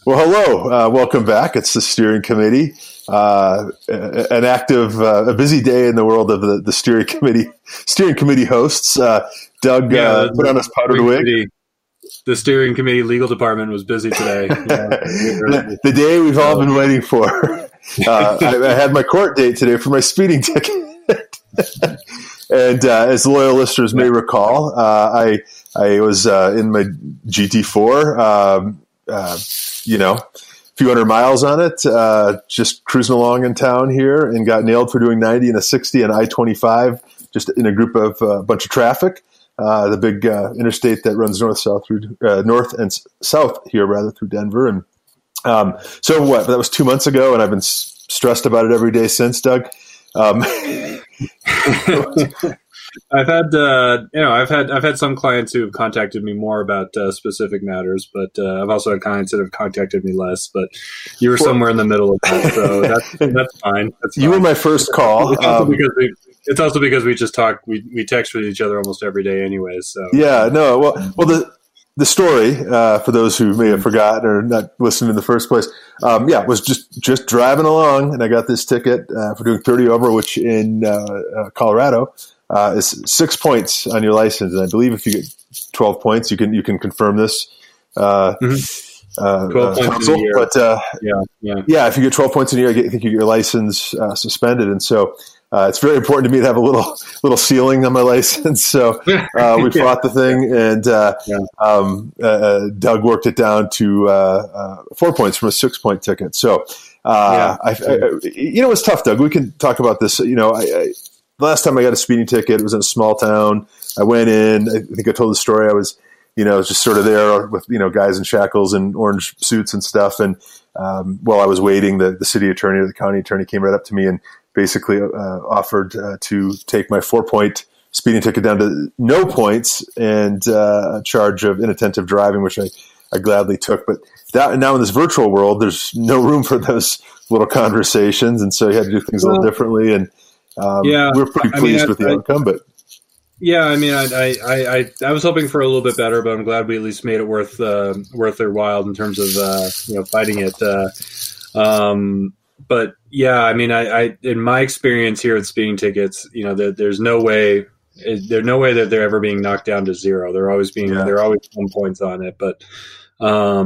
Well, hello. Welcome back. It's the steering committee. An active, a busy day in the world of the steering committee hosts. Doug put on his powdered wig. The steering committee legal department was busy today. The day we've all been waiting for. I had my court date today for my speeding ticket. And as loyal listeners may recall, I was in my GT4. A few hundred miles on it, just cruising along in town here, and got nailed for doing 90 and a 60 on I-25, just in a group of a bunch of traffic. The big interstate that runs north and south here, rather, through Denver. And so what? That was 2 months ago, and I've been stressed about it every day since, Doug. I've had some clients who have contacted me more about specific matters, but I've also had clients that have contacted me less. But you were somewhere in the middle of that, so that's fine. You were my first call. It's also because we just talk. We text with each other almost every day, anyways. So yeah, no. Well, the story for those who may have forgotten or not listened in the first place, was just driving along, and I got this ticket for doing 30 over, which in Colorado is 6 points on your license, and I believe if you get 12 points, you can confirm this. 12 points in a year. But if you get 12 points in a year, I think you get your license suspended, and so. It's very important to me to have a little ceiling on my license. So we fought the thing, and Doug worked it down to 4 points from a 6 point ticket. So it's tough, Doug. We can talk about this. The last time I got a speeding ticket, it was in a small town. I went in. I think I told the story. I was just sort of there with guys in shackles and orange suits and stuff. And while I was waiting, the city attorney or the county attorney came right up to me and basically offered to take my 4 point speeding ticket down to no points and a charge of inattentive driving, which I gladly took. But now in this virtual world, there's no room for those little conversations, and so you had to do things a little differently. And we're pretty pleased with the outcome. But yeah, I mean, I was hoping for a little bit better, but I'm glad we at least made it worth their while in terms of fighting it. But yeah, I mean, I in my experience here at speeding tickets, there's no way that they're ever being knocked down to zero. There are always 1 points on it. But I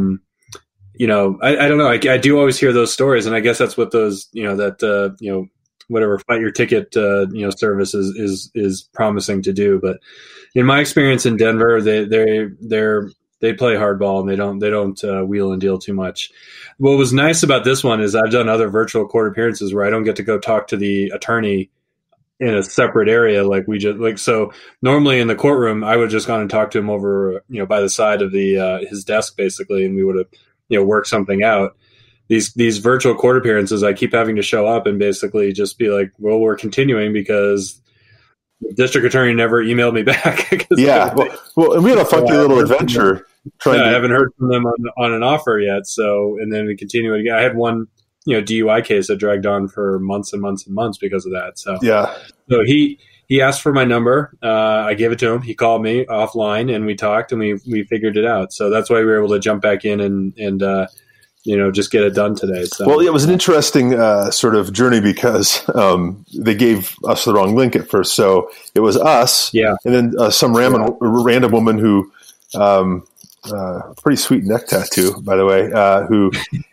don't know. I do always hear those stories, and I guess that's what those whatever fight your ticket service is promising to do. But in my experience in Denver, they play hardball, and they don't wheel and deal too much. What was nice about this one is I've done other virtual court appearances where I don't get to go talk to the attorney in a separate area. So normally in the courtroom, I would just gone and talk to him over, by the side of his desk basically. And we would have, worked something out. These virtual court appearances, I keep having to show up and basically just be like, well, we're continuing because the district attorney never emailed me back. And we had a funky little adventure. I haven't heard from them on an offer yet. So, and then we continue it again. I had one, DUI case that dragged on for months and months and months because of that. So, so he asked for my number. I gave it to him. He called me offline and we talked and we figured it out. So that's why we were able to jump back in and just get it done today. So. Well, it was an interesting sort of journey because they gave us the wrong link at first. So it was us, and then some random woman who, pretty sweet neck tattoo, by the way, who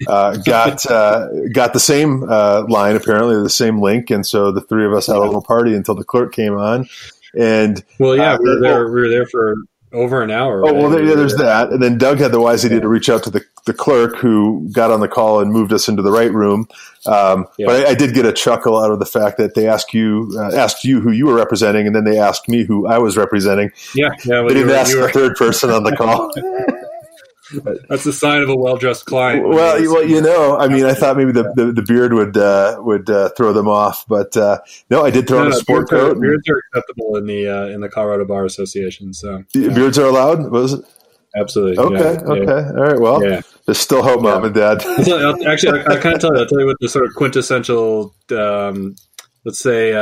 got the same line, apparently the same link, and so the three of us had a little party until the clerk came on. And we were there for over an hour. Oh, well, there's that. And then Doug had the wise idea to reach out to the clerk who got on the call and moved us into the right room. But I did get a chuckle out of the fact that they asked you who you were representing, and then they asked me who I was representing. They didn't ask the third person on the call. That's a sign of a well-dressed client. Well, I mean, I thought maybe the beard would throw them off, but no, I did throw on a sport coat. Beards are acceptable in the Colorado Bar Association. So beards are allowed. Was it? Absolutely. Okay. All right. Well, there's still hope, Mom and Dad. Actually, I'll kind of tell you. I'll tell you what the sort of quintessential, let's say,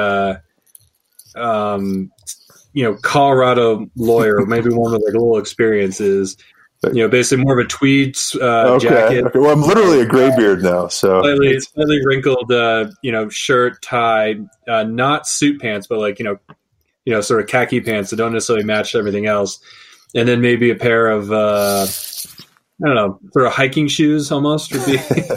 Colorado lawyer, maybe one with like a little experience is. basically more of a tweed Okay. jacket. Okay. Well, I'm literally a graybeard now, so Slightly wrinkled, shirt, tie, not suit pants, but like sort of khaki pants that don't necessarily match everything else, and then maybe a pair of I don't know, sort of hiking shoes almost would be.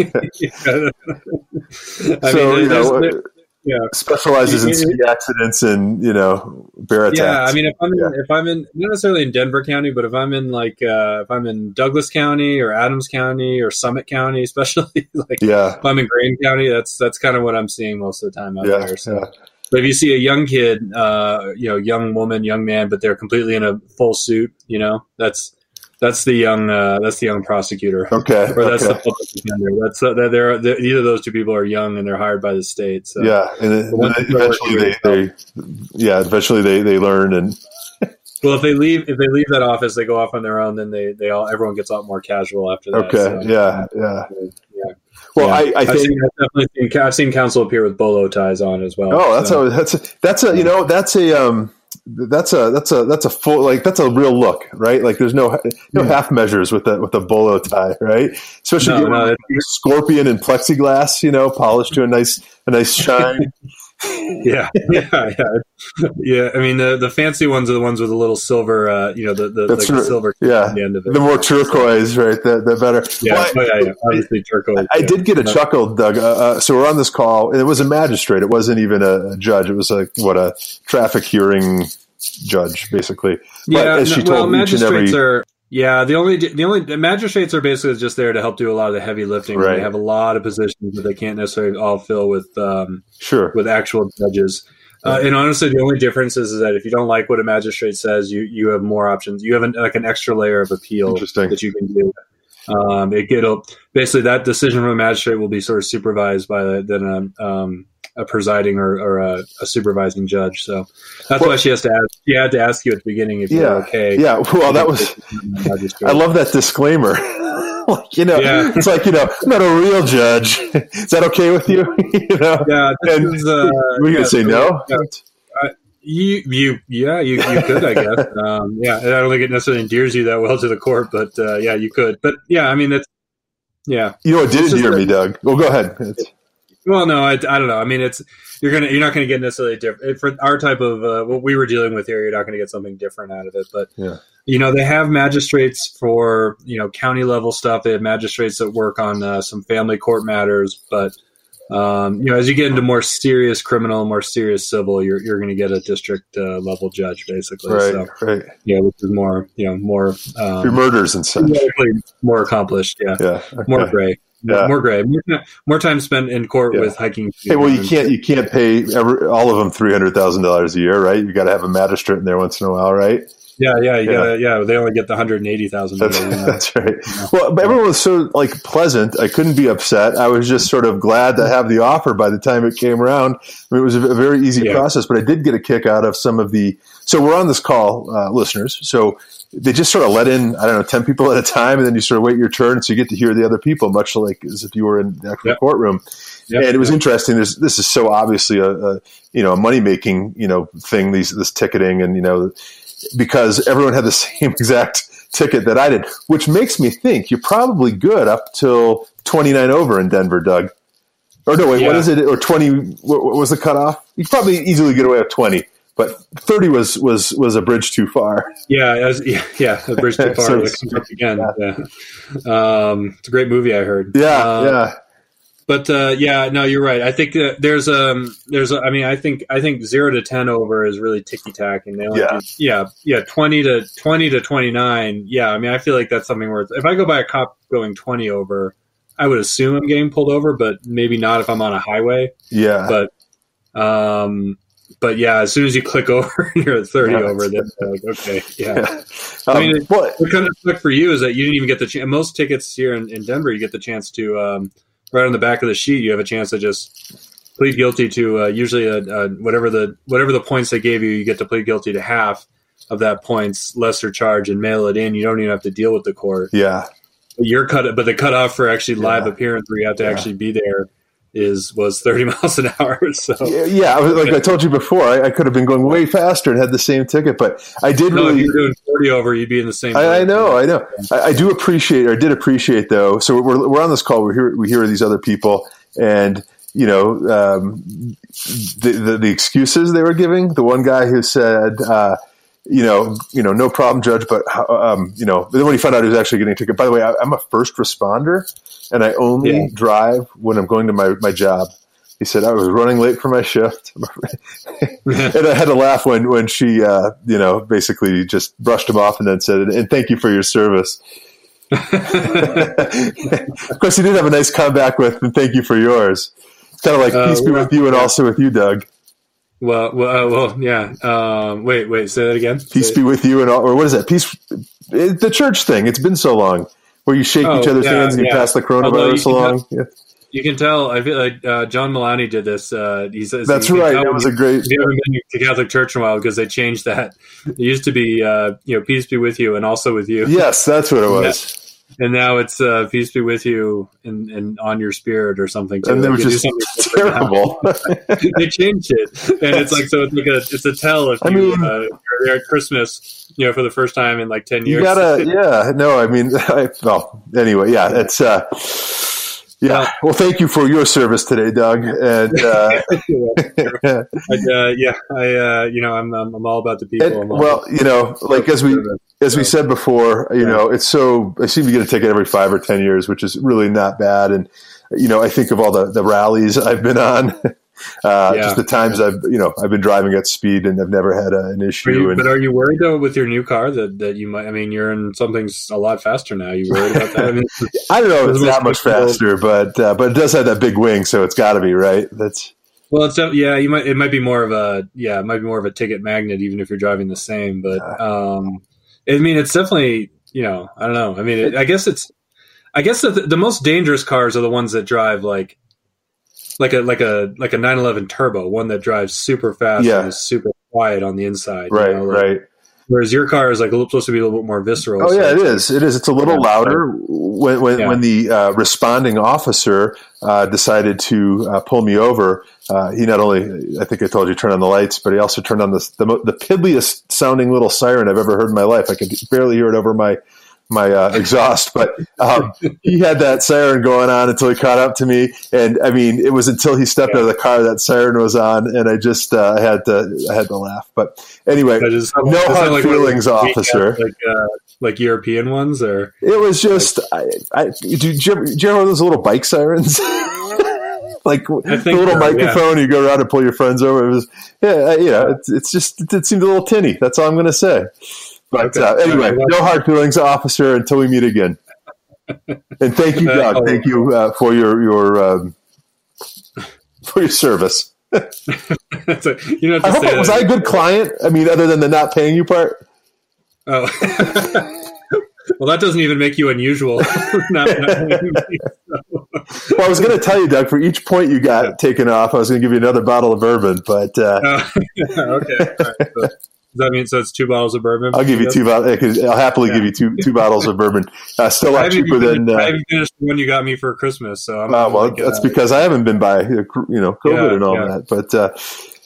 Specializes in ski accidents and bear attacks. Yeah, I mean, if I'm in not necessarily in Denver County, but if I'm in if I'm in Douglas County or Adams County or Summit County, especially if I'm in Greene County, that's kind of what I'm seeing most of the time out there. So. Yeah. But if you see a young kid, young woman, young man, but they're completely in a full suit, that's the young prosecutor. Okay. Or that's the public defender. That's either of those two people are young and they're hired by the state. So. Yeah, and eventually they learn and. Well, if they leave that office, they go off on their own. Then everyone gets a lot more casual after that. Okay. So, yeah. Well, yeah. I've seen counsel appear with bolo ties on as well. Oh, that's a full, that's a real look, right? Like there's no half measures with a bolo tie, right? Especially like scorpion and plexiglass, polished to a nice shine. Yeah. I mean, the fancy ones are the ones with a little silver, the silver. Yeah, at the end of it. The more turquoise, right? The better. Yeah, obviously turquoise. I did get a chuckle, Doug. So we're on this call, and it was a magistrate. It wasn't even a judge. It was a traffic hearing judge, basically. Yeah, magistrates are. Yeah, the magistrates are basically just there to help do a lot of the heavy lifting. Right. They have a lot of positions that they can't necessarily all fill with actual judges. And honestly, the only difference is that if you don't like what a magistrate says, you have more options. You have an extra layer of appeal that you can do. Basically that decision from a magistrate will be sort of supervised by a presiding or a supervising judge. So that's why she had to ask you at the beginning if you're okay. Yeah. Well, that was, I love that disclaimer. It's like, I'm not a real judge. Is that okay with you? Yeah. We're going to say no. You could, I guess. I don't think it necessarily endears you that well to the court, but you could. But yeah, I mean, that's, yeah. It did endear me, Doug. Well, go ahead. Well, no, I don't know. I mean, you're not going to get necessarily different for our type of what we were dealing with here. You're not going to get something different out of it, but they have magistrates for county level stuff. They have magistrates that work on some family court matters, but as you get into more serious criminal, more serious civil, you're going to get a district level judge, basically. Right. Yeah, which is more more your murders and such, more accomplished. Yeah. Okay. More gray. Yeah. More gray. More time spent in court with hiking. Hey, well, you can't pay all of them $300,000 a year, right? You got to have a magistrate in there once in a while, right? Yeah, you gotta. Yeah, they only get the $180,000. That's right. Well, but everyone was so pleasant. I couldn't be upset. I was just sort of glad to have the offer by the time it came around. I mean, it was a very easy process, but I did get a kick out of some of the. So we're on this call, listeners. So they just sort of let in, 10 people at a time, and then you sort of wait your turn, so you get to hear the other people, much like as if you were in the actual courtroom. Yep. And it was interesting. This is so obviously a money making thing. This ticketing and because everyone had the same exact ticket that I did, which makes me think you're probably good up till 29 over in Denver, Doug. Or no, wait, what is it? Or 20? What was the cutoff? You could probably easily get away with 20. But 30 was a bridge too far. Yeah, a bridge too far. Again, it's a great movie. I heard. Yeah. But no, you're right. I think there's I think 0 to 10 over is really ticky tack, and they only do 20 to 29. Yeah, I mean, I feel like that's something where if I go by a cop going 20 over, I would assume I'm getting pulled over, but maybe not if I'm on a highway. Yeah, But yeah, as soon as you click over and you're at 30 over, then like, okay, yeah. I mean, what kind of sucked for you is that you didn't even get the chance. Most tickets here in Denver, you get the chance to, right on the back of the sheet, you have a chance to just plead guilty to usually whatever the points they gave you, you get to plead guilty to half of that points, lesser charge, and mail it in. You don't even have to deal with the court. Yeah. But the cutoff for actually live appearance where you have to actually be there was 30 miles an hour. So yeah, I told you before, I could have been going way faster and had the same ticket, but I did really. If you're doing 40 over, you'd be in the same. I know. I do appreciate, or did appreciate though. So we're on this call. We hear these other people, and the excuses they were giving. The one guy who said, no problem, Judge, but then when he found out he was actually getting a ticket. By the way, I'm a first responder, and I only drive when I'm going to my job. He said I was running late for my shift, and I had to laugh when she, basically just brushed him off and then said, "And thank you for your service." Of course, he did have a nice comeback with, "And thank you for yours." It's kind of like peace be with you, and also with you, Doug. Well, yeah. Wait, say that again. Peace be with you, or what is that? Peace, the church thing. It's been so long, where you shake each other's hands and you pass the coronavirus along. You can tell. I feel like John Mulaney did this. He says that's right. That was a great. You haven't been to Catholic Church in a while because they changed that. It used to be, peace be with you, and also with you. Yes, that's what it was. And now it's peace be with you and on your spirit or something. Too. And it was just terrible. They changed it, and it's like it's a tell if you're there at Christmas, for the first time in like 10 years. You gotta, anyway, it's. Yeah. Well, thank you for your service today, Doug. And I'm all about the people. As we said before, it's so I seem to get a ticket every 5 or 10 years, which is really not bad. And I think of all the rallies I've been on, just the times I've been driving at speed and I've never had an issue. But are you worried though with your new car that you might? I mean, you're in something a lot faster now. Are you worried about that? I mean, I don't know if it's that much faster, but it does have that big wing, so it's got to be right. That's. Well, it might be more of a ticket magnet, even if you're driving the same. But I mean, it's definitely I don't know. I mean, I guess the most dangerous cars are the ones that drive like a 911 turbo, one that drives super fast and is super quiet on the inside. Right, right. Whereas your car is supposed to be a little bit more visceral. Oh yeah, it is. It is. It's a little louder. When the responding officer decided to pull me over, he not only, I think I told you, turned on the lights, but he also turned on the piddliest sounding little siren I've ever heard in my life. I could barely hear it over my exhaust, but he had that siren going on until he caught up to me. And I mean, it was until he stepped out of the car that siren was on, and I just I had to laugh. But anyway, no hard feelings, officer. Like European ones, or it was just. Did you ever have those little bike sirens? Like the little microphone, you go around and pull your friends over. It was, it seemed a little tinny. That's all I'm going to say. But anyway, no hard feelings, officer, until we meet again. And thank you, Doug. Thank you for your service. I hope was I a good client? I mean, other than the not paying you part. Oh, well, that doesn't even make you unusual. Well, I was going to tell you, Doug, for each point you got taken off, I was going to give you another bottle of bourbon. But okay. All right. Does that mean it's 2 bottles of bourbon? I'll give you 2 bottles. I'll happily give you two bottles of bourbon. Still a lot cheaper than. I haven't finished the one you got me for Christmas, so that's because I haven't been by COVID and all that. But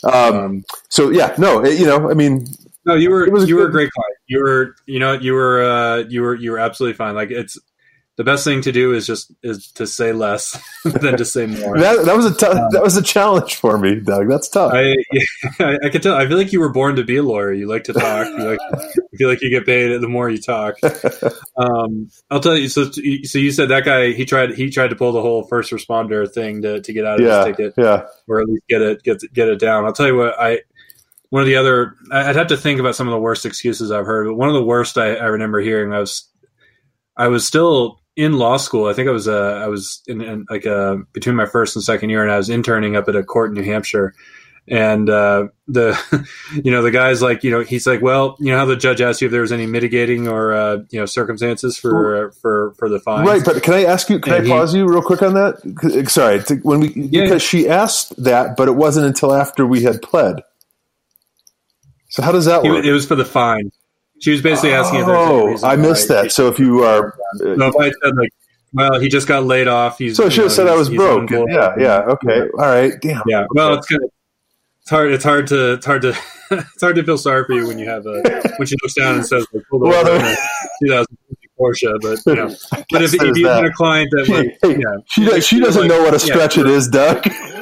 I mean. No, you were a great client. You were absolutely fine. Like the best thing to do is to say less than to say more. That was a challenge for me, Doug. That's tough. I could tell. I feel like you were born to be a lawyer. You like to talk. You feel like you get paid the more you talk. I'll tell you. So you said that guy he tried to pull the whole first responder thing to get out of his ticket, or at least get it down. I'll tell you what one of the other, I'd have to think about some of the worst excuses I've heard, but one of the worst I remember hearing, I was still in law school. I think I was in between my first and second year, and I was interning up at a court in New Hampshire. And the guy's like, he's like, well, how the judge asked you if there was any mitigating or circumstances for the fine. Right, but can I ask you? Can I pause you real quick on that? Sorry, because she asked that, but it wasn't until after we had pled. So how does that work? It was for the fine. She was basically asking if there's any reason I missed that. So if you are... if I said Well, he just got laid off. So I should have said I was broke. Yeah. Okay. All right. Damn. Yeah. Well, it's good. It's hard to it's hard to feel sorry for you when you have when she looks down and says, like, "Hold on, 2050 Porsche." But but if you had a client that she doesn't know what a stretch it is, Doug.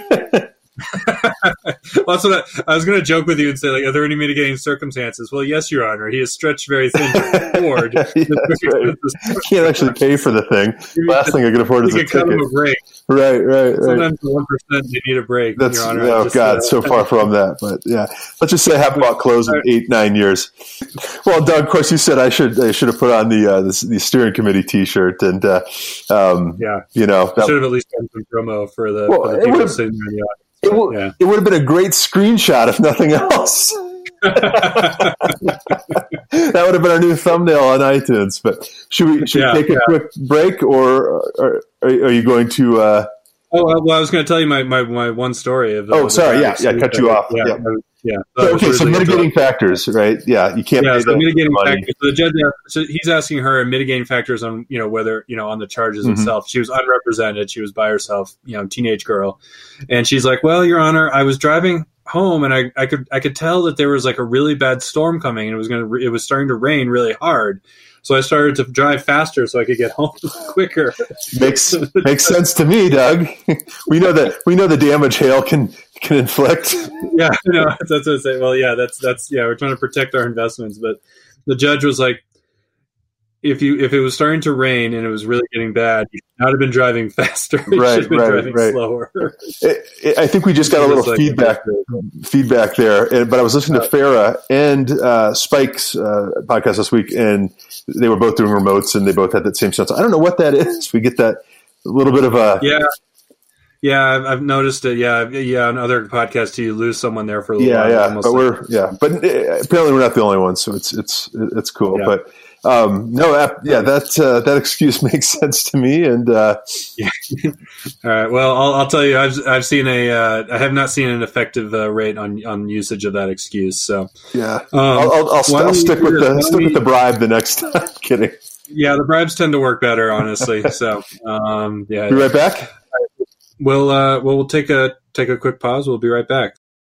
Well, that's what I was going to joke with you and say, like, are there any mitigating circumstances? Well, yes, Your Honor. He is stretched very thin to afford. Can't actually pay for the thing. Last thing I can afford is a ticket. Him a break. Right. Sometimes 1% they need a break. That's, Your Honor. Oh God, so far from that. But yeah, let's just say I haven't bought clothes in 8-9 years. Well, Doug, of course, you said I should have put on the steering committee T-shirt, and you know, should have at least done some promo for the people sitting in the audience. It would have been a great screenshot, if nothing else. That would have been our new thumbnail on iTunes. But should we take a quick break, or are you going to? I was going to tell you my one story. Sorry. Cut you off. Yeah. So mitigating factors, right? Yeah, you can't. Yeah, so mitigating factors. So the judge, he's asking her mitigating factors on whether on the charges itself. She was unrepresented. She was by herself. Teenage girl, and she's like, "Well, Your Honor, I was driving home, and I could tell that there was like a really bad storm coming, and it was starting to rain really hard." So I started to drive faster so I could get home quicker. Makes sense to me, Doug. We know the damage hail can inflict. Yeah, that's what I say. Well, yeah, that's we're trying to protect our investments, but the judge was like, if it was starting to rain and it was really getting bad, you should not have been driving faster. You should have been driving slower. I think we just got a little feedback there. But I was listening to Farah and Spike's podcast this week, and they were both doing remotes, and they both had that same sense. I don't know what that is. We get that little bit of a Yeah, I've noticed it. Yeah. On other podcasts, you lose someone there for a little while. But apparently we're not the only ones, so it's cool. Yeah. But that excuse makes sense to me. And All right. Well, I'll tell you, I've seen I have not seen an effective rate on usage of that excuse. So yeah, I'll stick with the bribe the next time. Kidding. Yeah, the bribes tend to work better, honestly. So Be right back. We'll take a quick pause. We'll be right back.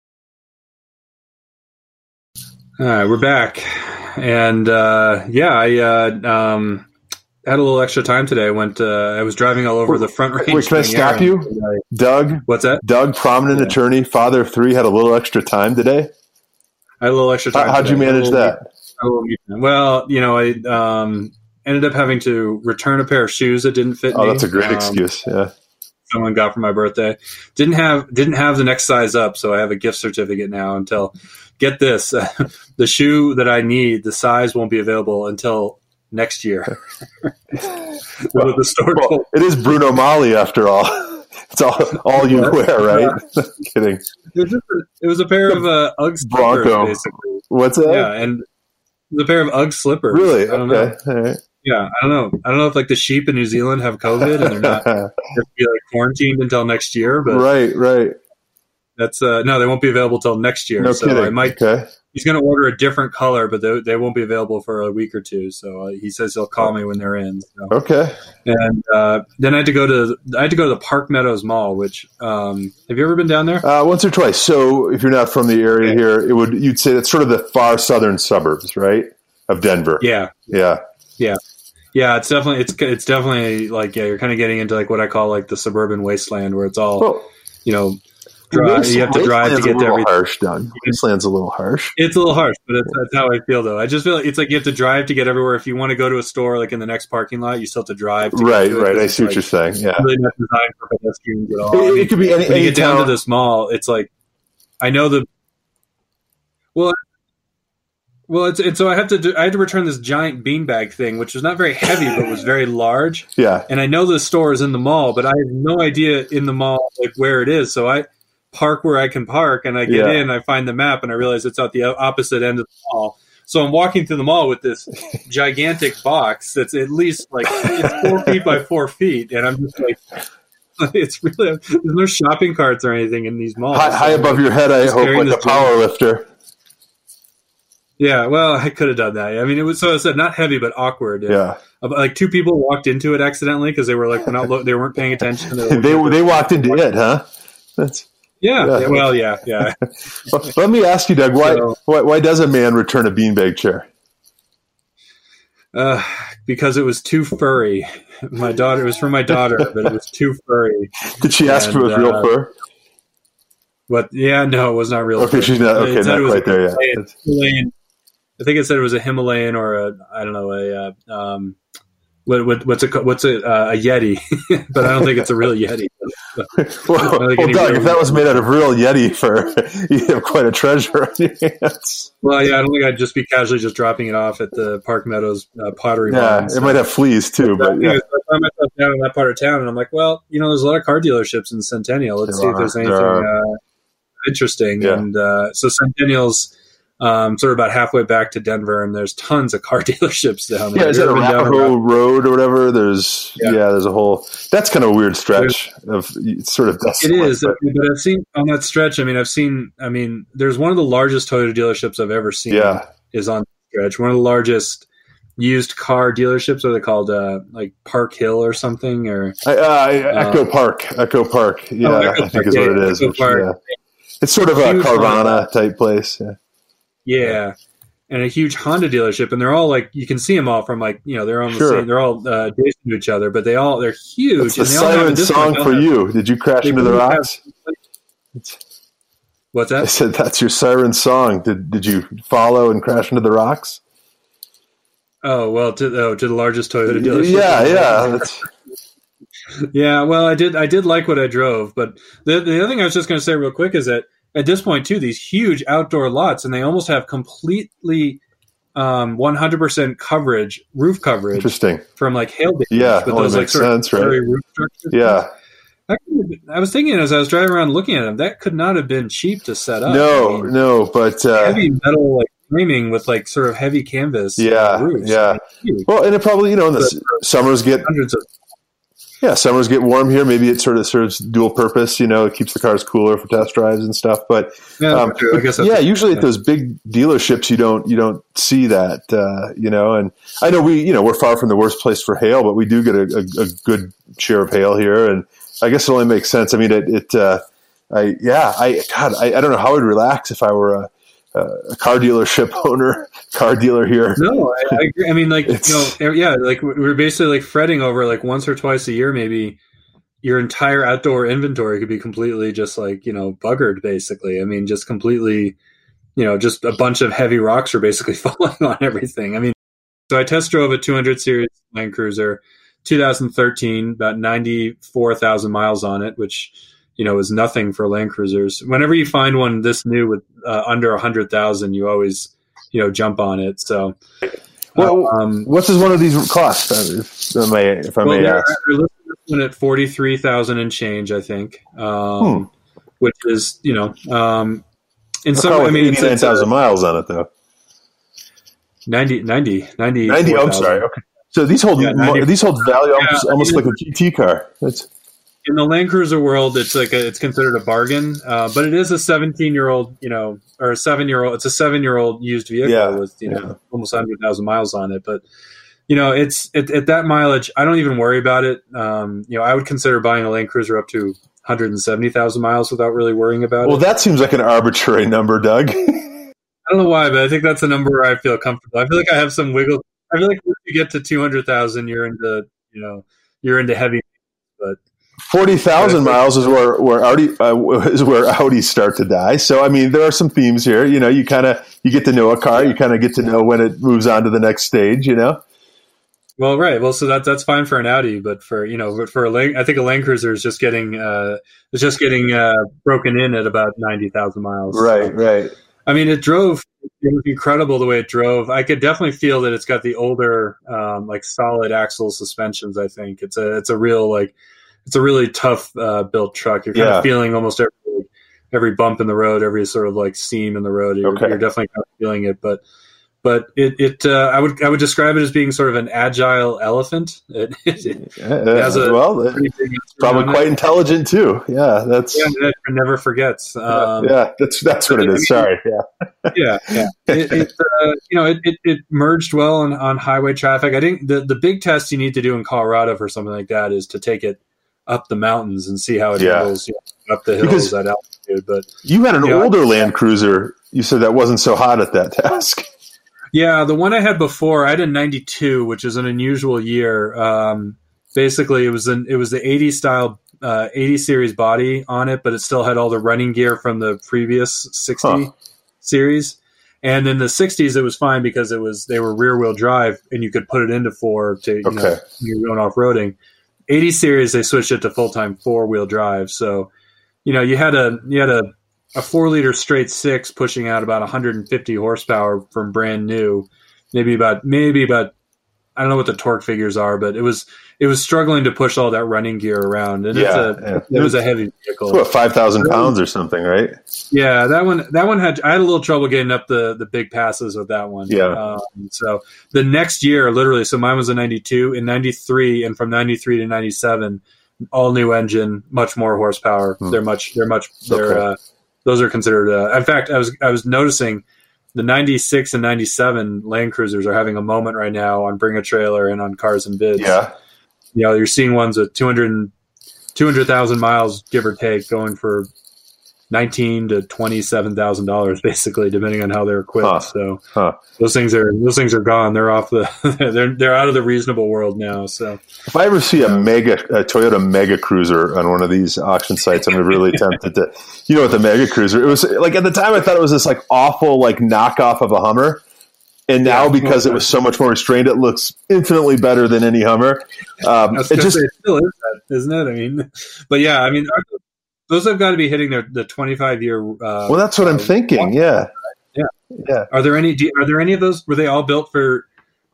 All right, we're back, and I had a little extra time today. I was driving all over the Front Range. Wait, can I stop you, Doug? What's that? Doug, prominent attorney, father of 3, had a little extra time today. I had a little extra time. How'd you manage that? Well, I ended up having to return a pair of shoes that didn't fit me. Oh, that's a great excuse. Yeah. Someone got for my birthday. Didn't have the next size up, so I have a gift certificate now until, get this, the shoe that I need, the size won't be available until next year. The store it is Bruno Mali after all. It's all you wear, right? Kidding. It was a pair of Ugg slippers, Bronco. basically. What's that? Yeah, and it was a pair of Ugg slippers. Really? I don't know. All right. Yeah, I don't know. I don't know if like the sheep in New Zealand have COVID and they're not they have to be like quarantined until next year. But right. That's no, they won't be available till next year. No so kidding. I might. Okay. He's going to order a different color, but they won't be available for a week or two. So he says he'll call me when they're in. So. Okay. And then I had to go to the Park Meadows Mall. Which have you ever been down there? Once or twice. So if you're not from the area here, you'd say that's sort of the far southern suburbs, right, of Denver. Yeah. Yeah, it's definitely like you're kind of getting into like what I call like the suburban wasteland where it's all you have to drive to get to everything. Harsh, Doug. Wasteland's a little harsh. It's a little harsh, but that's how I feel though. I just feel like it's like you have to drive to get everywhere. If you want to go to a store like in the next parking lot, you still have to drive. Right. I see what you're saying. Yeah, really not designed for pedestrians at all. It could be any. When you get down to this mall, it's like I know the. Well, so I had to return this giant beanbag thing, which was not very heavy, but was very large. Yeah. And I know the store is in the mall, but I have no idea in the mall like where it is. So I park where I can park, and I get in, I find the map, and I realize it's at the opposite end of the mall. So I'm walking through the mall with this gigantic box that's at least like it's 4 feet by 4 feet, and I'm just like. It's really there's no shopping carts or anything in these malls. High above your head, I hope, like a power lifter. Yeah, well, I could have done that. I mean, it was so I said not heavy, but awkward. Yeah, like two people walked into it accidentally because they were like they weren't paying attention. they walked into it, huh? That's yeah. Well, yeah. Well, let me ask you, Doug, why does a man return a beanbag chair? Because it was too furry. It was for my daughter, but it was too furry. Did she ask if it was real fur? But yeah, no, it was not real. Okay, she's not okay. Not quite there yet. I think it said it was a Himalayan or what's a Yeti, but I don't think it's a real Yeti. well, Doug, if that was made out of real Yeti fur, you have quite a treasure on your hands. Well, yeah, I don't think I'd just be casually just dropping it off at the Park Meadows pottery. Yeah, it might have fleas too. But I found myself down in that part of town, and I'm like, well, there's a lot of car dealerships in Centennial. Let's see if there's anything interesting. Yeah. And so Centennial's sort of about halfway back to Denver, and there's tons of car dealerships down there. Yeah, is that Arapahoe Road or whatever? There's a whole. That's kind of a weird stretch of sort of. It is, but I've seen on that stretch. I mean, there's one of the largest Toyota dealerships I've ever seen. Yeah, is on the stretch. One of the largest used car dealerships. What are they called? Like Park Hill or something? Or Echo Park. Yeah, I think is what it is. It's sort of a Carvana type place. Yeah, and a huge Honda dealership, and they're all like you can see them all from like they're on the same. They're all adjacent to each other, but they're huge. It's the siren song for you. Did you crash into the rocks? What's that? I said that's your siren song. Did you follow and crash into the rocks? Oh well, to the largest Toyota dealership. Yeah. Yeah, well, I did like what I drove, but the other thing I was just going to say real quick is that at this point too, these huge outdoor lots, and they almost have completely 100% coverage, roof coverage. Interesting. From like hail damage. Yeah, with those like sort of roof structures. Yeah. I was thinking as I was driving around looking at them, that could not have been cheap to set up. No, but heavy metal like framing with like sort of heavy canvas. Roofs. Yeah. Well, and it probably in the summers get hundreds of. Yeah, summers get warm here. Maybe it sort of serves dual purpose. It keeps the cars cooler for test drives and stuff. But I guess usually at those big dealerships, you don't see that. And I know we're far from the worst place for hail, but we do get a good share of hail here, and I guess it only makes sense. I mean, I don't know how I'd relax if I were a car dealership owner, car dealer here. No, I agree. I mean, like, like we're basically like fretting over like once or twice a year, maybe your entire outdoor inventory could be completely just like, buggered basically. I mean, just completely, just a bunch of heavy rocks are basically falling on everything. I mean, so I test drove a 200 series Land Cruiser, 2013, about 94,000 miles on it, which, is nothing for Land Cruisers. Whenever you find one this new with under 100,000, you always, jump on it. So, what's one of these cost? If I may ask, they're listed at 43,000 and change, I think, which is, in some, I mean, 89,000 miles on it though. 90. I'm sorry. Okay. So these hold value almost like a GT car. In the Land Cruiser world, it's considered a bargain, but it is a 17-year-old, or a 7-year-old. It's a 7-year-old used vehicle with almost 100,000 miles on it. But it's at that mileage, I don't even worry about it. I would consider buying a Land Cruiser up to 170,000 miles without really worrying about it. Well, that seems like an arbitrary number, Doug. I don't know why, but I think that's a number where I feel comfortable. I feel like I have some wiggle. I feel like once you get to 200,000, you're into heavy, but 40,000 miles is where Audis start to die. So I mean, there are some themes here. You get to know a car. You kind of get to know when it moves on to the next stage. Well, right. Well, so that's fine for an Audi, but for I think a Land Cruiser is just getting broken in at about 90,000 miles. Right. I mean, it was incredible the way it drove. I could definitely feel that it's got the older, like solid axle suspensions. I think it's a really tough built truck. You're kind of feeling almost every bump in the road, every sort of like seam in the road. You're definitely kind of feeling it. But but I would describe it as being sort of an agile elephant. It has probably quite intelligent too. Yeah, it never forgets. That's what it is. Sorry. Yeah. It merged well on highway traffic. I think the big test you need to do in Colorado for something like that is to take it up the mountains and see how it handles up the hills at altitude. But you had an older Land Cruiser. You said that wasn't so hot at that task. Yeah, the one I had before, I had a 92, which is an unusual year. Basically, it was the 80 style 80 series body on it, but it still had all the running gear from the previous 60 series. And in the 60s, it was fine because they were rear wheel drive, and you could put it into 4 to you're going off roading. 80 series, they switched it to full time 4-wheel drive. So, you had a 4-liter straight 6 pushing out about 150 horsepower from brand new, maybe about I don't know what the torque figures are, but it was struggling to push all that running gear around, and it was a heavy vehicle. It's 5,000 pounds or something, right? Yeah, that one had a little trouble getting up the big passes with that one. Yeah. So the next year, literally, so mine was a 92, in 93, and from 93 to 97, all new engine, much more horsepower. Those are considered. In fact, I was noticing the 96 and 97 Land Cruisers are having a moment right now on Bring a Trailer and on Cars and Bids. Yeah. You're seeing ones with 200,000 miles, give or take, going for $19,000 to $27,000, basically, depending on how they're equipped. So those things are gone. They're off they're out of the reasonable world now. So if I ever see a Toyota Mega Cruiser on one of these auction sites, I'm really tempted to. What the Mega Cruiser? It was like at the time I thought it was this like awful like knockoff of a Hummer. And now, because it was so much more restrained, it looks infinitely better than any Hummer. It still is that, isn't it? I mean, but yeah, I mean, those have got to be hitting the 25-year. Well, that's what I'm thinking. Yeah. Are there any of those? Were they all built for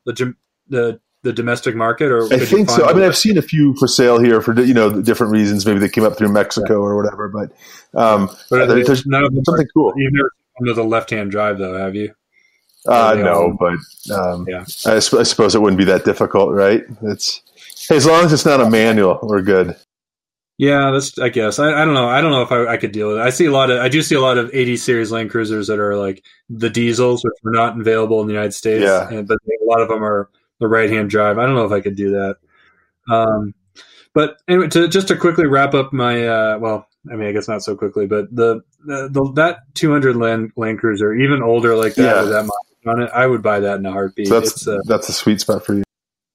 the domestic market? Or I think so. I mean, I've seen a few for sale here for different reasons. Maybe they came up through Mexico or whatever. But there's none of them something cool. You've never seen them with a left-hand drive, though, have you? No, but I suppose it wouldn't be that difficult, right? As long as it's not a manual, we're good. Yeah, I guess. I don't know. I don't know if I could deal with it. I do see a lot of 80 series Land Cruisers that are like the diesels, which were not available in the United States. Yeah. But a lot of them are the right-hand drive. I don't know if I could do that. But anyway, to quickly wrap up my, I guess not so quickly, but that 200 Land Cruiser, even older like that, with that mileage on it, I would buy that in a heartbeat. So that's a sweet spot for you.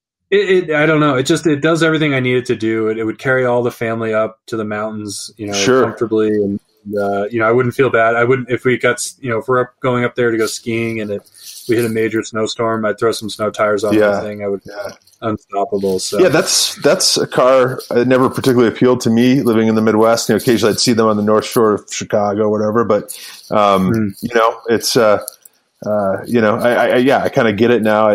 I don't know. It does everything I need it to do. It would carry all the family up to the mountains, comfortably, and I wouldn't feel bad. I wouldn't if we got if we're going up there to go skiing and we hit a major snowstorm. I'd throw some snow tires on the thing. I would unstoppable. So that's a car that never particularly appealed to me living in the Midwest. Occasionally I'd see them on the North Shore of Chicago or whatever, but it's I kind of get it now.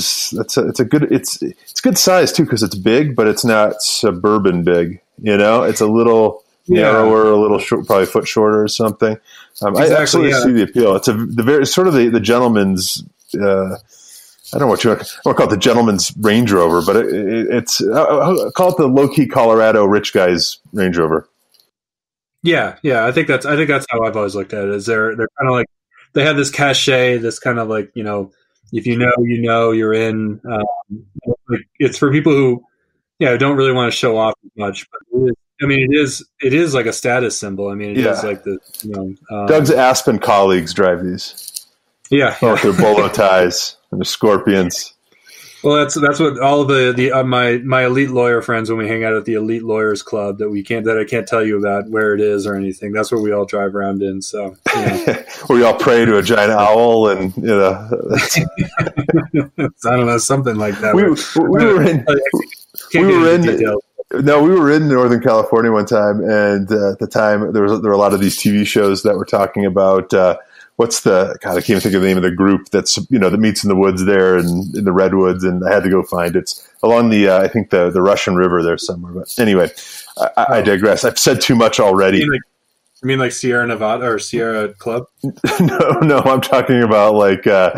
It's good size too, because it's big, but it's not suburban big. It's a little narrower, a little short, probably a foot shorter or something. I absolutely see the appeal. It's the gentleman's. I don't know what you want to call it, the gentleman's Range Rover, but it's I'll call it the low key Colorado rich guy's Range Rover. Yeah. I think that's how I've always looked at it. Is they're kind of like. They have this cachet, this kind of like, if you're in. It's for people who, don't really want to show off much. But it is like a status symbol. I mean, it is like the, Doug's Aspen colleagues drive these. Yeah. With their bolo ties and the Scorpions. Well, that's what all of my elite lawyer friends, when we hang out at the Elite Lawyers Club, that I can't tell you about where it is or anything. That's where we all drive around in. So where we all pray to a giant owl, and I don't know, something like that. We were in Northern California one time, and at the time there were a lot of these TV shows that were talking about. I can't even think of the name of the group that's, that meets in the woods there and in the redwoods. And I had to go find it. It's along the, I think the Russian River there somewhere. But anyway, I digress. I've said too much already. You mean like Sierra Nevada or Sierra Club? No, I'm talking about like like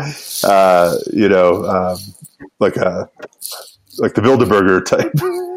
the Bilderberger type.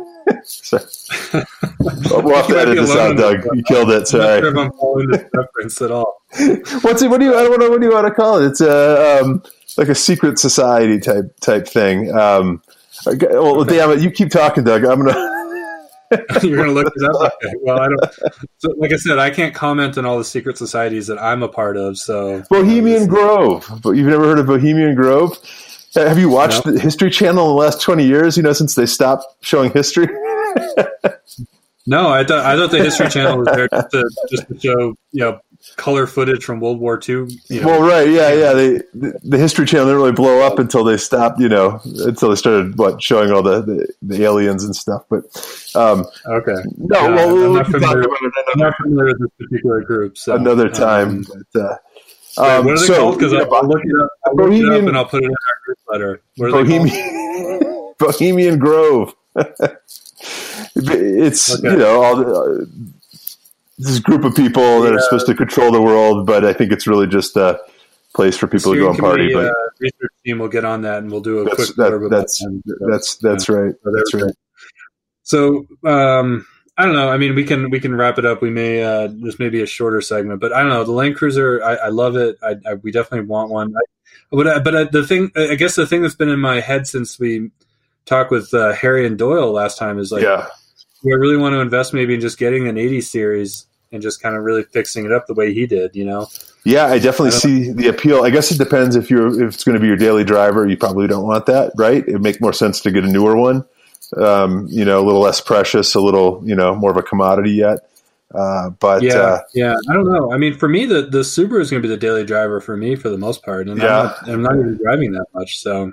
We'll have to edit this out, Doug. You killed it. Sorry. I'm not sure if I'm following this reference at all. What do you want to call it? It's like a secret society type thing. Well, okay. Damn it! You keep talking, Doug. I'm gonna. You're gonna look it up. Okay. Well, I don't. So, like I said, I can't comment on all the secret societies that I'm a part of. So Bohemian Grove. But you've never heard of Bohemian Grove? Have you watched the History Channel in the last 20 years? Since they stopped showing history. No, I thought the History Channel was there just to show color footage from World War II. Well, right, yeah. The History Channel didn't really blow up until they stopped. Until they started showing all the aliens and stuff. But okay, no, I'm not familiar with this particular group. So another time. What are they called? Because I'll look it up. And I'll put it in our newsletter. What are they called? Bohemian Grove. It's all this group of people that are supposed to control the world, but I think it's really just a place for people to go and party. But research team will get on that, and we'll do a quick. That's right. That's right. So I don't know. I mean, we can wrap it up. We may this may be a shorter segment, but I don't know. The Land Cruiser, I love it. We definitely want one. The thing that's been in my head since we talked with Harry and Doyle last time is like, we really want to invest maybe in just getting an 80 series and just kind of really fixing it up the way he did. Yeah, I definitely see the appeal. I guess it depends if it's going to be your daily driver. You probably don't want that, right? It'd make more sense to get a newer one. A little less precious, a little, more of a commodity yet. I don't know. I mean, for me, the Subaru is going to be the daily driver for me for the most part, and I'm not even driving that much. So,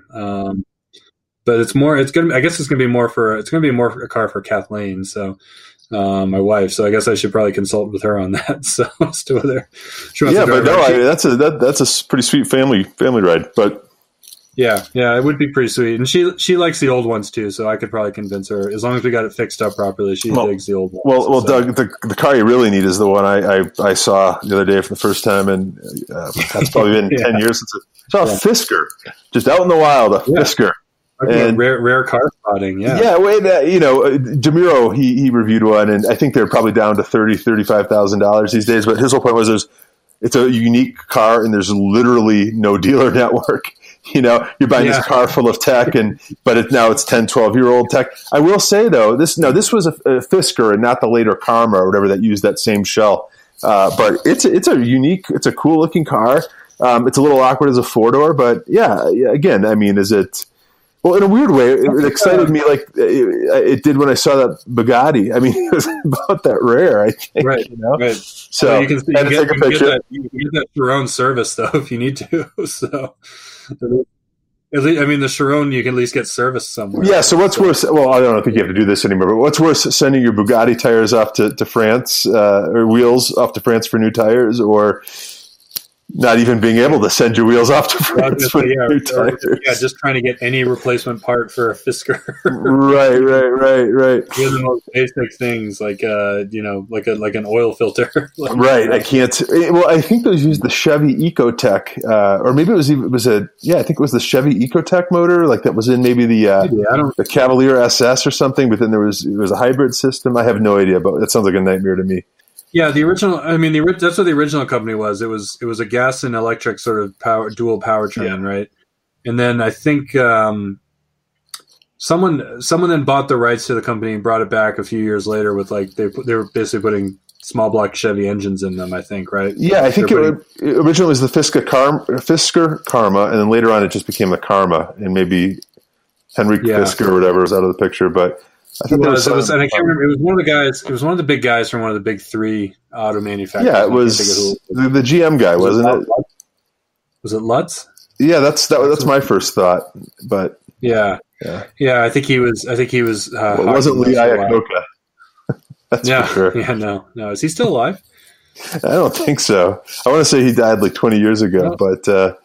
but it's going to be more a car for Kathleen. So, my wife. So I guess I should probably consult with her on that. So as to whether she wants to drive. That's a pretty sweet family ride, but. Yeah, it would be pretty sweet, and she likes the old ones too. So I could probably convince her as long as we got it fixed up properly. She digs the old ones. Well, so. Doug, the car you really need is the one I saw the other day for the first time, and that's probably been 10 years since I saw a Fisker just out in the wild, Fisker. And rare car spotting, DeMuro he reviewed one, and I think they're probably down to $35,000 these days. But his whole point was it's a unique car, and there's literally no dealer network. You're buying this car full of tech, but now it's 10, 12-year-old tech. I will say though, this was a Fisker and not the later Karma or whatever that used that same shell. But it's a cool looking car. It's a little awkward as a 4-door, but again, I mean, is it? Well, in a weird way, it excited me like it did when I saw that Bugatti. I mean, it was about that rare, I think. Right. Right. So you can take a picture. You can get that Chiron service, though, if you need to. So, at least, I mean, the Chiron, you can at least get service somewhere. Yeah, so what's worse? Well, I don't think you have to do this anymore, but what's worse, sending your Bugatti tires off to France or wheels off to France for new tires, or not even being able to send your wheels off to France for new tires? Yeah, just trying to get any replacement part for a Fisker. Right. Even the most basic things like like an oil filter. Right. I can't. Well, I think those used the Chevy Ecotec, or maybe I think it was the Chevy Ecotec motor, like that was in maybe the Cavalier SS or something. But then it was a hybrid system. I have no idea, but that sounds like a nightmare to me. Yeah, the original. I mean, that's what the original company was. It was a gas and electric sort of dual powertrain, right? And then I think someone then bought the rights to the company and brought it back a few years later with they were basically putting small block Chevy engines in them. I think, right? Yeah, I think originally was the Fisker Karma, and then later on it just became the Karma, and maybe Henrik Fisker or whatever was out of the picture, but. And I can't remember. It was one of the guys. It was one of the big guys from one of the big three auto manufacturers. Yeah, it was the GM guy, wasn't it? Was it Lutz? Yeah, that's my first thought. But yeah. I think he was. It wasn't Lee Iacocca. That's for sure. Yeah, no. Is he still alive? I don't think so. I want to say he died like 20 years ago, but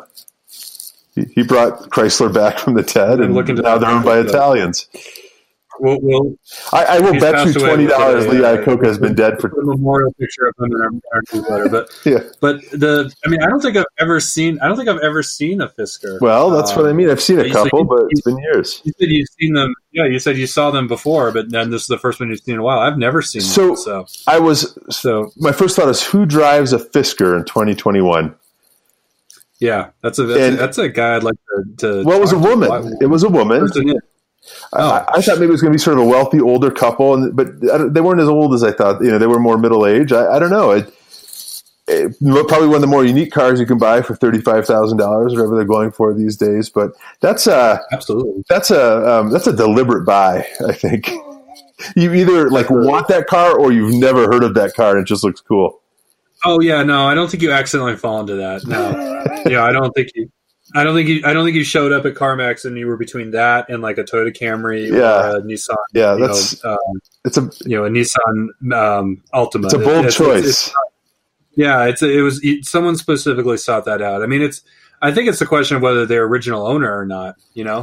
He brought Chrysler back from the dead, and now they're owned by Italians. I will bet you $20 Lee Iacocca has been dead for a memorial picture of him in our newsletter. But I don't think I've ever seen a Fisker. Well, that's what I mean. I've seen a couple, but it's been years. You said you've seen them. Yeah, you said you saw them before, but then this is the first one you've seen in a while. I've never seen them. So my first thought is, who drives a Fisker in 2021? Yeah, that's a guy I'd like to. Well, it was a woman. It was a woman. I thought maybe it was going to be sort of a wealthy older couple, but they weren't as old as I thought. They were more middle age. I don't know. Probably one of the more unique cars you can buy for $35,000, whatever they're going for these days. But that's absolutely that's a deliberate buy. I think you either want that car or you've never heard of that car and it just looks cool. Oh yeah, no, I don't think you accidentally fall into that. No, yeah, I don't think you showed up at CarMax and you were between that and like a Toyota Camry or a Nissan. Yeah, it's a Nissan Altima. It's a bold choice. Someone specifically sought that out. I mean, I think it's a question of whether they're original owner or not.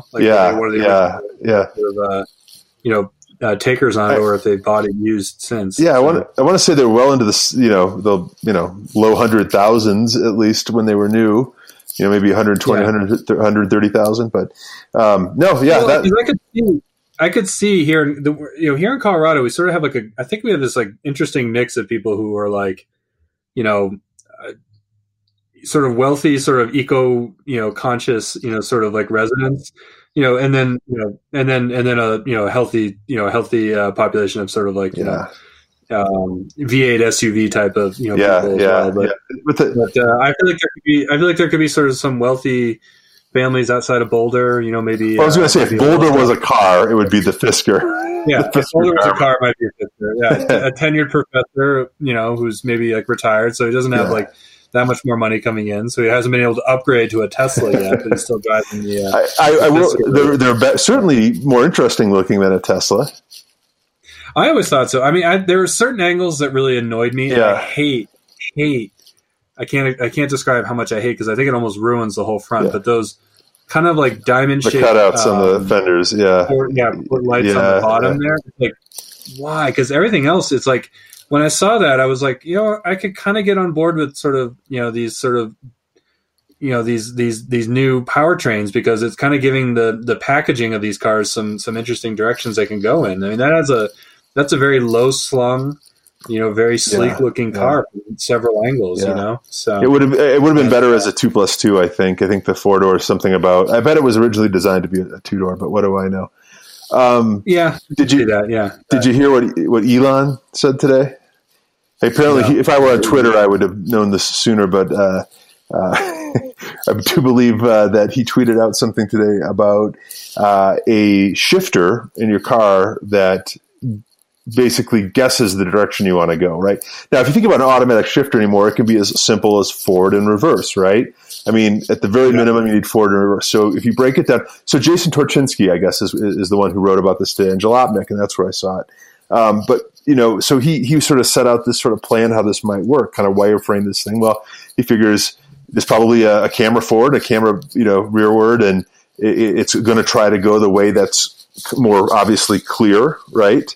Takers on it, or if they've bought it used since. Yeah, I want to say they're well into the low 100,000s at least when they were new. Maybe 120, 130,000. But I could see here. Here in Colorado, we sort of have I think we have this interesting mix of people who are sort of wealthy, sort of eco, conscious, sort of residents. And then a healthy population of sort of V8 SUV type of people as well. But I feel like there could be sort of some wealthy families outside of Boulder. Maybe I was going to say if Boulder was a car, it would be the Fisker. Yeah, if Boulder was a car, it might be a Fisker. Yeah, a tenured professor, who's maybe retired, so he doesn't have that much more money coming in, so he hasn't been able to upgrade to a Tesla yet, but he's still driving the. They're certainly more interesting looking than a Tesla. I always thought so. I mean, there are certain angles that really annoyed me. Yeah. I hate. I can't describe how much I hate because I think it almost ruins the whole front. Yeah. But those kind of cutouts on the fenders, port lights on the bottom there. It's why? Because everything else, it's when I saw that, I was I could kind of get on board with sort of, these sort of, these new powertrains because it's kind of giving the packaging of these cars some interesting directions they can go in. I mean, that's a very low slung, very sleek looking car from several angles, So it would have been better as a 2+2. I think the 4-door is something about. I bet it was originally designed to be a 2-door, but what do I know? Did you that? Yeah. Did you hear what Elon said today? Apparently, if I were on Twitter, I would have known this sooner. But I do believe that he tweeted out something today about a shifter in your car that basically guesses the direction you want to go. Right now, if you think about an automatic shifter anymore, it can be as simple as forward and reverse. Right. I mean, at the very minimum, you need forward and reverse. So if you break it down, so Jason Torchinsky, I guess, is the one who wrote about this today in Jalopnik, and that's where I saw it. But so he sort of set out this sort of plan how this might work, kind of wireframe this thing. Well, he figures there's probably a camera forward, a camera rearward, and it's going to try to go the way that's more obviously clear, right?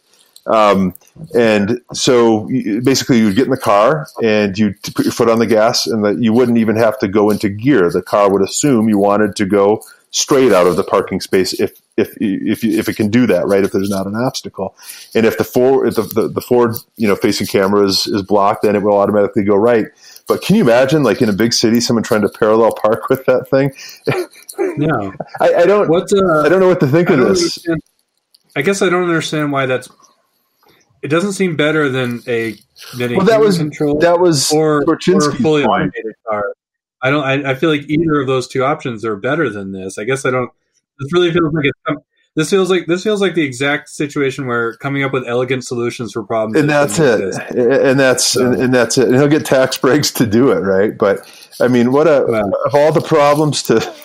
And so basically you'd get in the car and you'd put your foot on the gas, and that you wouldn't even have to go into gear. The car would assume you wanted to go straight out of the parking space if it can do that, right? If there's not an obstacle, and if the forward facing camera is blocked, then it will automatically go right. But can you imagine, in a big city, someone trying to parallel park with that thing? No, I don't. I don't know what to think of this. I guess I don't understand why that's. It doesn't seem better than a control. That was or a fully automated car. I feel like either of those two options are better than this. I guess I don't. This really feels like this feels like the exact situation where coming up with elegant solutions for problems. And that's it. And that's it. And he'll get tax breaks to do it, right? But I mean, of all the problems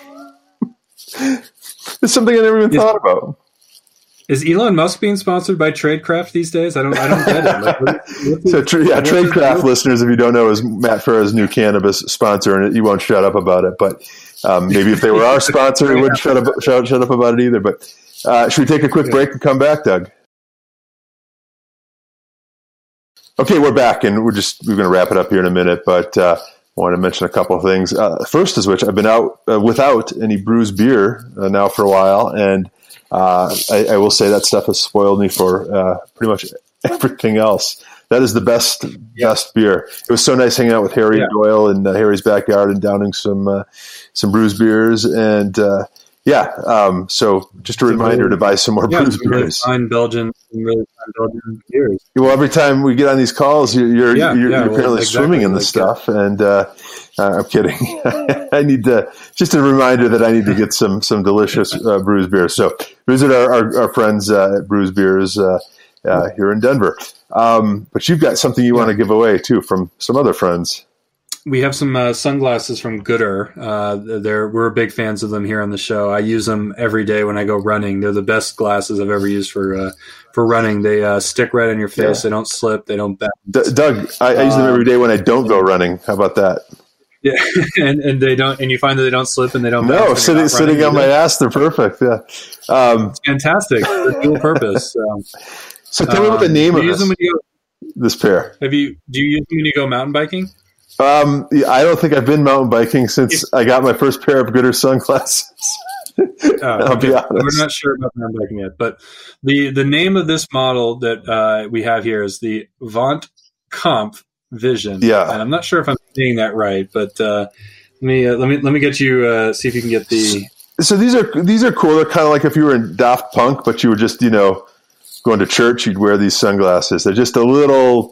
it's something I never even thought about. Is Elon Musk being sponsored by Tradecraft these days? I don't get it. Tradecraft listeners, if you don't know, is Matt Farah's new cannabis sponsor, and he won't shut up about it. But maybe if they were our sponsor, he wouldn't shut up about it either. But Should we take a quick break and come back, Doug? Okay, we're back, and we're going to wrap it up here in a minute, but I want to mention a couple of things. First is which I've been out without any Brews beer now for a while, and I will say that stuff has spoiled me for pretty much everything else. That is the best beer. It was so nice hanging out with Harry Doyle in Harry's backyard and downing some Brews beers, and so just a reminder to buy some more Brews beers. Really fine Belgian beers. Well, every time we get on these calls, you're apparently swimming in the stuff, and I'm kidding. I need just a reminder that I need to get some delicious Brews beers. So visit our friends at Brews Beers here in Denver. But you've got something you want to give away too from some other friends. We have some sunglasses from Goodr. We're big fans of them here on the show. I use them every day when I go running. They're the best glasses I've ever used for running. They stick right on your face. Yeah. They don't slip. They don't bounce. Doug, I use them every day when I don't go running. How about that? Yeah, and they don't. And you find that they don't slip and they don't. No, sitting on my ass, they're perfect. Yeah, it's fantastic. They're dual purpose. So tell me what the name of this pair. Do you use them when you go mountain biking? I don't think I've been mountain biking since I got my first pair of Goodr sunglasses. I'll be honest. We're not sure about mountain biking yet, but the name of this model that we have here is the Vont Comp Vision. Yeah, and I'm not sure if I'm saying that right, but let me get you see if you can get the. So these are cool. They're kind of like if you were in Daft Punk, but you were just going to church. You'd wear these sunglasses. They're just a little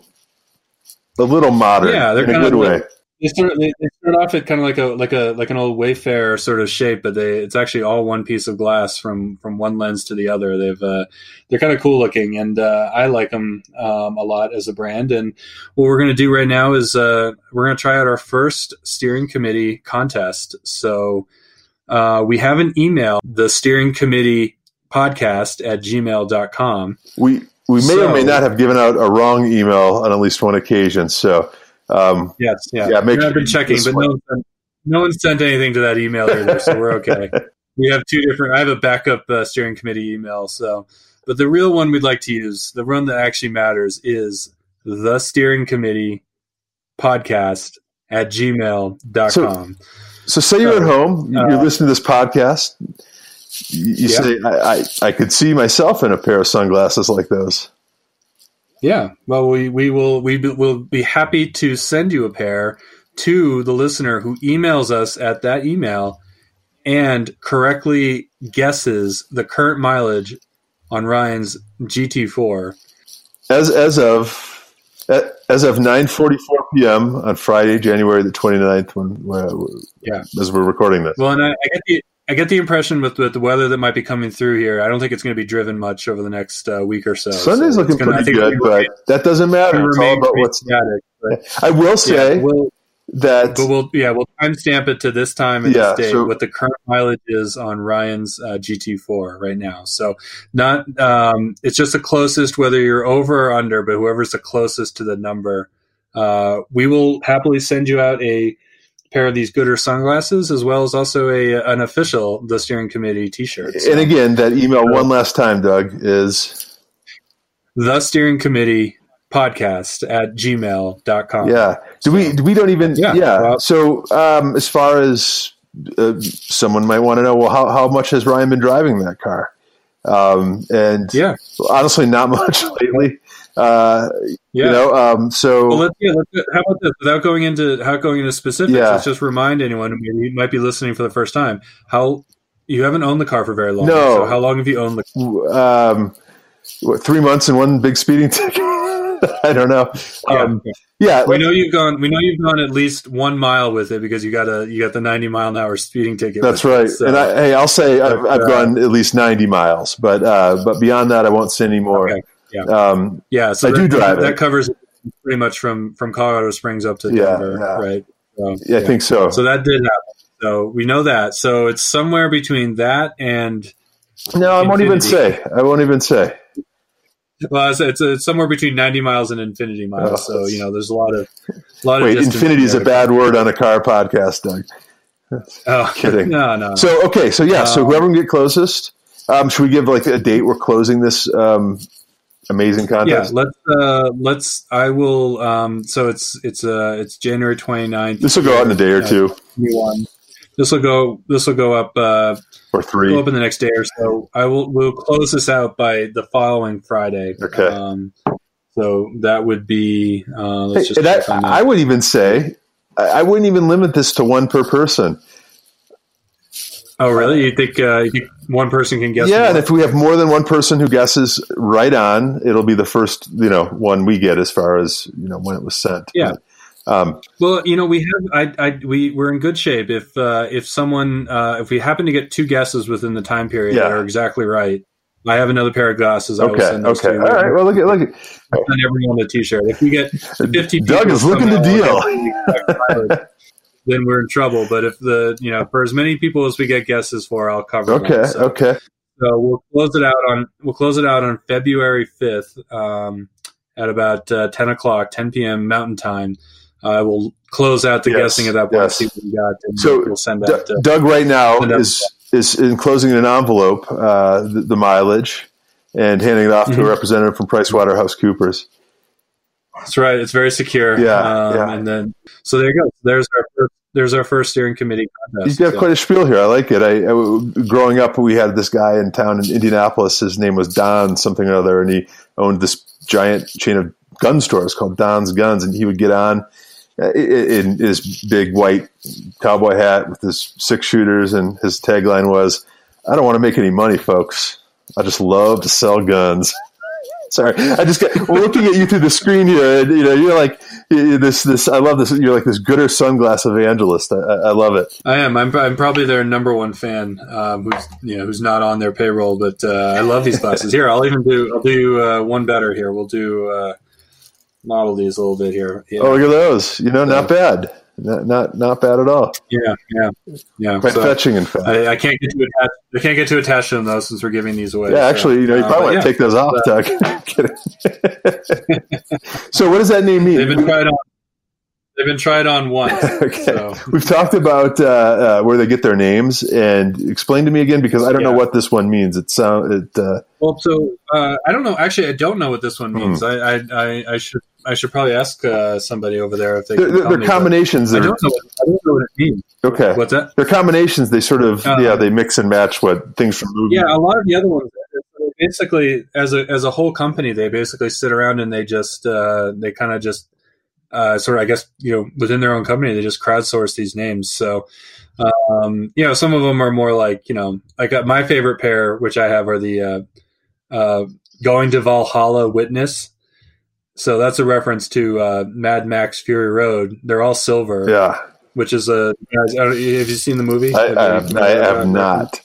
modern, they're in a good way. They start off at kind of like an old Wayfarer sort of shape, but it's actually all one piece of glass from one lens to the other. They're kind of cool looking, and I like them a lot as a brand. And what we're going to do right now is we're going to try out our first steering committee contest. So we have an email, the steering committee podcast@gmail.com. We may or may not have given out a wrong email on at least one occasion. So, yes. Make sure I've been checking, but no one sent anything to that email either, so we're okay. We have two different. I have a backup steering committee email. So, but the real one we'd like to use, the one that actually matters, is the steering committee podcast@gmail.com. So say you're at home, you're listening to this podcast. You say, I could see myself in a pair of sunglasses like those. Yeah. Well, we will be happy to send you a pair to the listener who emails us at that email and correctly guesses the current mileage on Ryan's GT4. As of 9:44 p.m. on Friday, January the 29th, as we're recording this. Well, and I get the impression with the weather that might be coming through here, I don't think it's going to be driven much over the next week or so. Sunday's looking pretty good, but that doesn't matter. It's all about what's static. I will say that, but we'll timestamp it to this time and this date. What the current mileage is on Ryan's GT4 right now. So not it's just the closest, whether you're over or under, but whoever's the closest to the number, we will happily send you out a pair of these Goodr sunglasses, as well as also an official The Steering Committee t-shirt. So, and again, that email one last time, Doug, is The Steering Committee podcast@gmail.com. Yeah. We don't even, So as far as someone might want to know, well, how much has Ryan been driving that car? And honestly, not much lately. So well, how about this? Without going into specifics, let's just remind anyone who might be listening for the first time, how you haven't owned the car for very long. No. So how long have you owned the car? 3 months and one big speeding ticket. I don't know. We know you've gone at least 1 mile with it because you got the 90-mile-an-hour speeding ticket. That's right. So, and I'll say I've gone at least 90 miles, but beyond that, I won't say any more. Okay. Yeah. So I do drive that covers pretty much from Colorado Springs up to Denver, right? So, I think so. So that did happen. So we know that. So it's somewhere between that and I won't even say. Well, it's somewhere between 90 miles and infinity miles. So there's a lot of Wait, infinity is a bad word on a car podcast, Doug. Oh, kidding. No. So okay, so whoever can get closest, Should we give like a date we're closing this amazing contest? Yeah, let's. I will. So it's January 29th. This will go out in a day or two. 21. This will go up or 3. Go up in the next day or so. We'll close this out by the following Friday. Okay. So that would be. Let's just. I would even say I wouldn't even limit this to 1 per person. Oh, really? You think one person can guess? Yeah, more? And if we have more than 1 person who guesses right on, it'll be the first one we get as far as when it was sent. Yeah. Well, we're in good shape if someone if we happen to get 2 guesses within the time period that are exactly right. I have another pair of glasses. Okay. Okay. All right. Well, look at. Send everyone a T-shirt. If we get 50, Doug is looking to deal. Then we're in trouble. But if for as many people as we get guesses for, I'll cover. Okay. Them. Okay. So we'll close it out on February 5th at about 10 o'clock, 10 p.m. Mountain Time. We'll close out the guessing at that point. See what we got. And so we'll send out. Doug right now is enclosing in an envelope the mileage and handing it off to a representative from PricewaterhouseCoopers. That's right. It's very secure. Yeah. And then, so there you go. There's our first steering committee contest. You've got quite a spiel here. I like it. I growing up, we had this guy in town in Indianapolis. His name was Don something or other, and he owned this giant chain of gun stores called Don's Guns, and he would get on in his big white cowboy hat with his 6 shooters, and his tagline was, "I don't want to make any money, folks. I just love to sell guns." Sorry, I just got looking at you through the screen here, and you're like this. I love this. You're like this Gooder sunglass evangelist. I love it. I am. I'm probably their number 1 fan, who's not on their payroll, but I love these glasses. Here, I'll do one better here. We'll do model these a little bit here. Yeah. Oh, look at those. Not bad. Not bad at all. Yeah. Quite fetching, in fact. I can't get too attached to them though, since we're giving these away. Yeah, actually, you probably want to take those off, Doug. So, what does that name mean? They've been tried on once. Okay. So. We've talked about where they get their names, and explain to me again, because I don't know what this one means. Well, so I don't know. Actually, I don't know what this one means. I should probably ask somebody over there if they. They're combinations. I don't know what it means. Okay, what's that? They're combinations. They sort of they mix and match what things from movies. Yeah, a lot of the other ones. Basically, as a whole company, they basically sit around and they just they kind of just sort of, I guess, within their own company, they just crowdsource these names. So. Some of them are more like, my favorite pair, which I have, are the Going to Valhalla Witness. So that's a reference to Mad Max Fury Road. They're all silver. Yeah. Which is guys, have you seen the movie? I have not.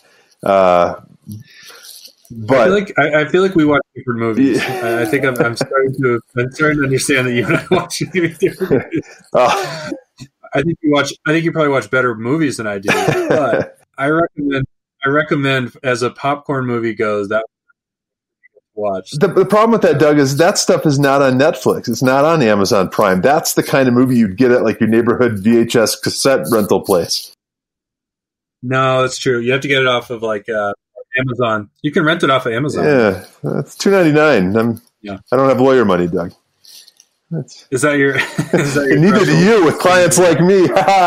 But I feel like we watch different movies. Yeah. I think I'm starting to understand that you and I watch different movies. I think you probably watch better movies than I do. But I recommend as a popcorn movie goes, that watch. The problem with that, Doug, is that stuff is not on Netflix. It's not on Amazon Prime. That's the kind of movie you'd get at like your neighborhood VHS cassette rental place. No, that's true. You have to get it off of like Amazon. You can rent it off of Amazon. Yeah, it's $2.99. I don't have lawyer money, Doug. Is that your neither do you with clients like me.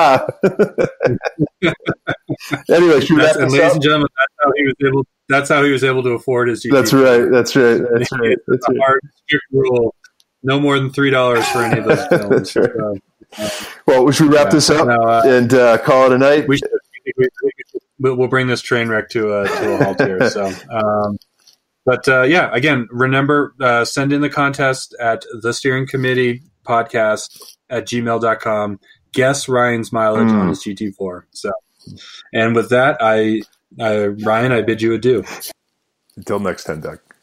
Anyway, should we wrap this up? Ladies and gentlemen, that's how he was able to afford his YouTube. That's right. That's a hard, strict rule. No more than $3 for any of those films. That's right. Well, should we wrap this up and call it a night? We'll bring this train wreck to a halt here. So, again, remember, send in the contest at thesteeringcommitteepodcast@gmail.com. Guess Ryan's mileage on his GT4. So, and with that, Ryan, I bid you adieu. Until next time, Doug.